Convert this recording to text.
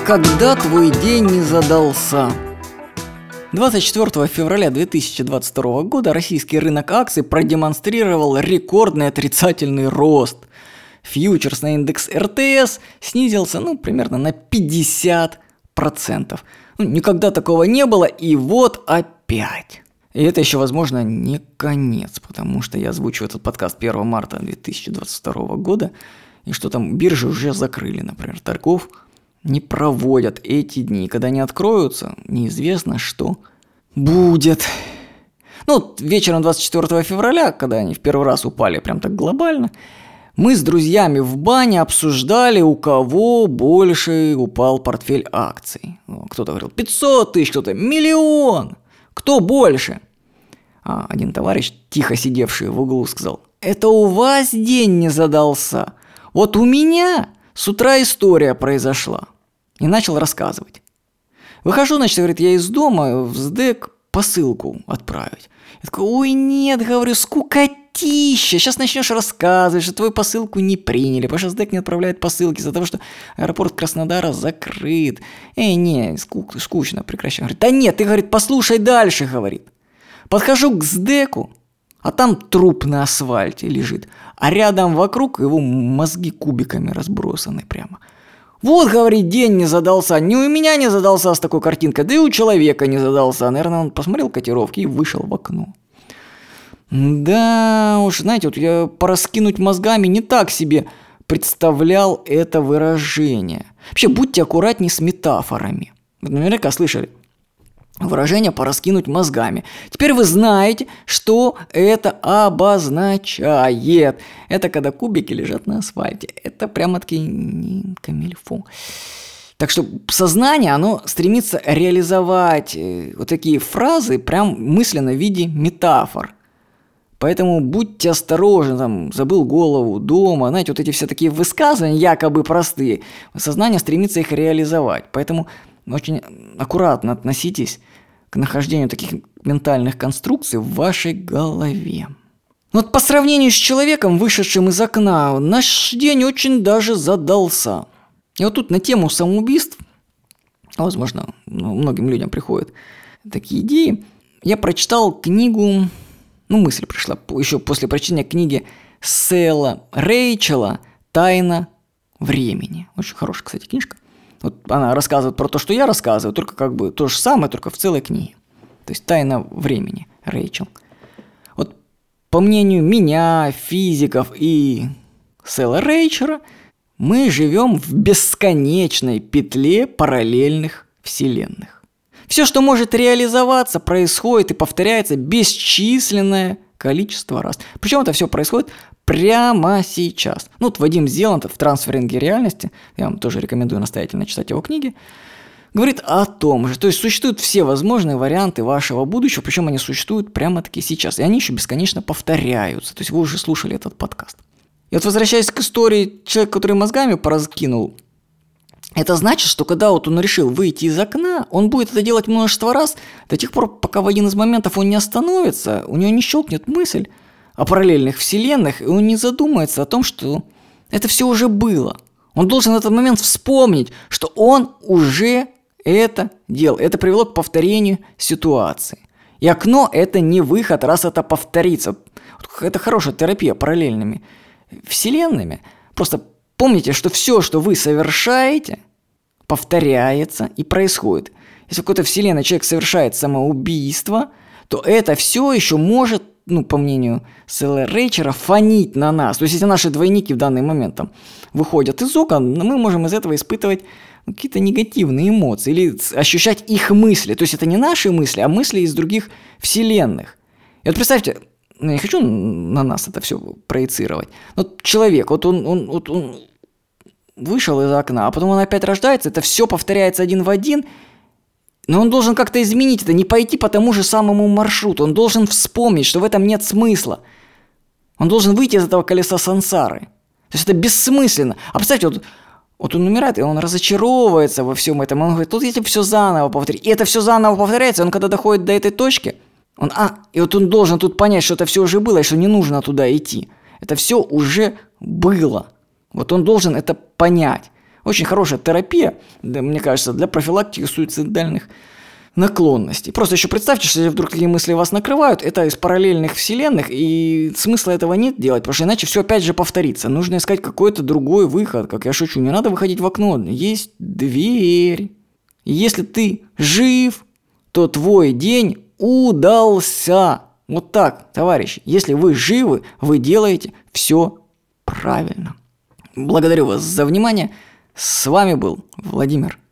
Никогда твой день не задался. 24 февраля 2022 года российский рынок акций продемонстрировал рекордный отрицательный рост. Фьючерсный индекс РТС снизился примерно на 50%. Никогда такого не было, и вот опять. И это еще, возможно, не конец, потому что я озвучиваю этот подкаст 1 марта 2022 года, и что там биржи уже закрыли, например, торгов не проводят эти дни. Когда они откроются, неизвестно, что будет. Вечером 24 февраля, когда они в первый раз упали прям так глобально, мы с друзьями в бане обсуждали, у кого больше упал портфель акций. Кто-то говорил 500 тысяч, кто-то 1 миллион. Кто больше? Один товарищ, тихо сидевший в углу, сказал: это у вас день не задался. Вот у меня с утра история произошла. И начал рассказывать. Выхожу, говорит, я из дома в СДЭК посылку отправить. Я такой: ой, нет, говорю, скукотища. Сейчас начнешь рассказывать, что твою посылку не приняли, потому что СДЭК не отправляет посылки из-за того, что аэропорт Краснодара закрыт. Скучно, прекращай. Говорит: да нет, ты, говорит, послушай дальше, говорит. Подхожу к СДЭКу, а там труп на асфальте лежит, а рядом вокруг его мозги кубиками разбросаны прямо. Вот, говорит, день не задался. Не у меня не задался с такой картинкой, да и у человека не задался. Наверное, он посмотрел котировки и вышел в окно. Да уж, знаете, я пораскинуть мозгами не так себе представлял это выражение. Вообще, будьте аккуратнее с метафорами. Вы наверняка слышали выражение «пораскинуть мозгами». Теперь вы знаете, что это обозначает. Это когда кубики лежат на асфальте. Это прямо-таки не камильфо. Так что сознание, оно стремится реализовать вот такие фразы прям мысленно в виде метафор. Поэтому будьте осторожны, забыл голову дома. Знаете, вот эти все такие высказывания, якобы простые, сознание стремится их реализовать. Поэтому очень аккуратно относитесь к нахождению таких ментальных конструкций в вашей голове. По сравнению с человеком, вышедшим из окна, наш день очень даже задался. И вот тут на тему самоубийств, возможно, многим людям приходят такие идеи, я прочитал книгу, мысль пришла еще после прочтения книги Сэла Рэйчела «Тайна времени». Очень хорошая, кстати, книжка. Она рассказывает про то, что я рассказываю, только то же самое, только в целой книге. То есть «Тайна времени» Рэйчел. По мнению меня, физиков и Сэла Рэйчела, мы живем в бесконечной петле параллельных вселенных. Все, что может реализоваться, происходит и повторяется бесчисленное количество раз. Причем это все происходит прямо сейчас. Вадим Зеланд в «Трансферинге реальности», я вам тоже рекомендую настоятельно читать его книги, говорит о том же. То есть существуют все возможные варианты вашего будущего, причем они существуют прямо-таки сейчас. И они еще бесконечно повторяются. То есть вы уже слушали этот подкаст. И возвращаясь к истории человека, который мозгами пораскинул, это значит, что когда он решил выйти из окна, он будет это делать множество раз, до тех пор, пока в один из моментов он не остановится, у него не щелкнет мысль о параллельных вселенных, и он не задумается о том, что это все уже было. Он должен в этот момент вспомнить, что он уже это делал. Это привело к повторению ситуации. И окно – это не выход, раз это повторится. Это хорошая терапия параллельными вселенными. Просто помните, что все, что вы совершаете, повторяется и происходит. Если в какой-то вселенной человек совершает самоубийство, то это все еще может, по мнению Сэла Рэйчела, фонить на нас. То есть, если наши двойники в данный момент выходят из окон, мы можем из этого испытывать какие-то негативные эмоции или ощущать их мысли. То есть, это не наши мысли, а мысли из других вселенных. И представьте, я не хочу на нас это все проецировать. Человек, он вышел из окна, а потом он опять рождается, это все повторяется один в один, но он должен как-то изменить это, не пойти по тому же самому маршруту. Он должен вспомнить, что в этом нет смысла. Он должен выйти из этого колеса сансары. То есть это бессмысленно. А представьте, он умирает, и он разочаровывается во всем этом. Он говорит: тут я тебе все заново повторю. И это все заново повторяется. Он когда доходит до этой точки, он должен тут понять, что это все уже было, и что не нужно туда идти. Это все уже было. Он должен это понять. Очень хорошая терапия, мне кажется, для профилактики суицидальных наклонностей. Просто еще представьте, что если вдруг такие мысли вас накрывают, это из параллельных вселенных, и смысла этого нет делать, потому что иначе все опять же повторится. Нужно искать какой-то другой выход, как я шучу, не надо выходить в окно, есть дверь. И если ты жив, то твой день удался. Вот так, товарищи, если вы живы, вы делаете все правильно. Благодарю вас за внимание. С вами был Владимир